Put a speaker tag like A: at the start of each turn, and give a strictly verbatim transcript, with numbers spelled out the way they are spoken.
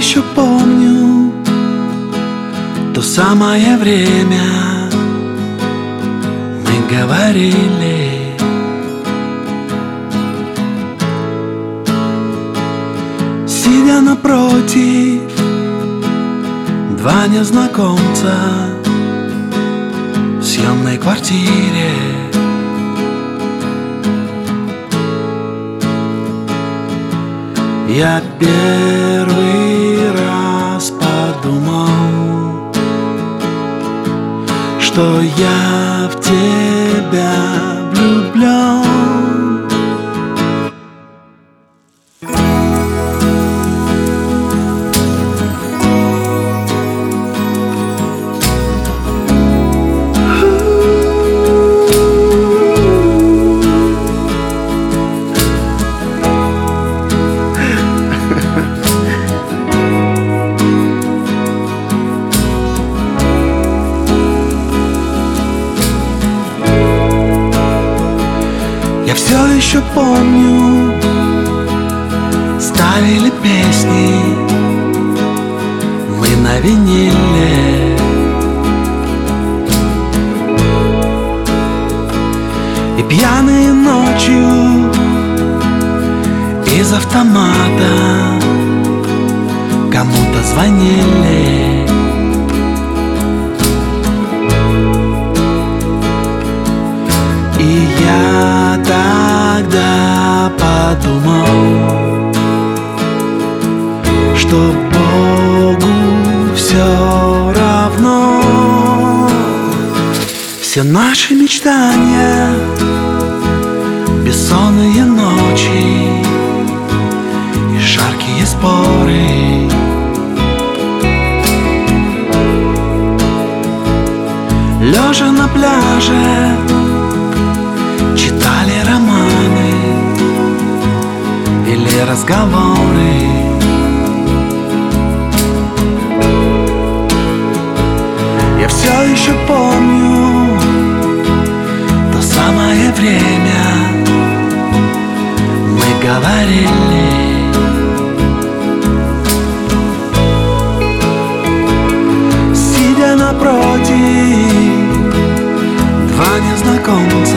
A: еще помню то самое время. Мы говорили, сидя напротив, два незнакомца в съемной квартире. Я первый раз подумал, что я в тебя влюблен. Я все еще помню, ставили песни мы на виниле, и пьяные ночью из автомата кому-то звонили. И я тогда подумал, что Богу все равно. Все наши мечтания, бессонные ночи и жаркие споры, лежа на пляже читали романы, вели разговоры. Я все еще помню то самое время. Мы говорили, сидя напротив, два незнакомца